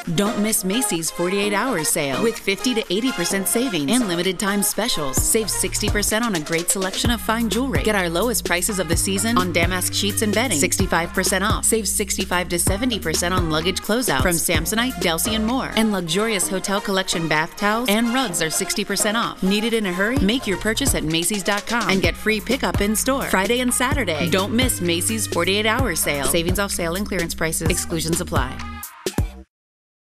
Don't miss Macy's 48-hour sale with 50 to 80% savings and limited time specials. Save 60% on a great selection of fine jewelry. Get our lowest prices of the season on damask sheets and bedding, 65% off. Save 65 to 70% on luggage closeouts from Samsonite, Delsey, and more. And luxurious hotel collection bath towels and rugs are 60% off. Need it in a hurry? Make your purchase at Macy's.com and get free pickup in store Friday and Saturday. Don't miss Macy's 48-hour sale. Savings off sale and clearance prices. Exclusions apply.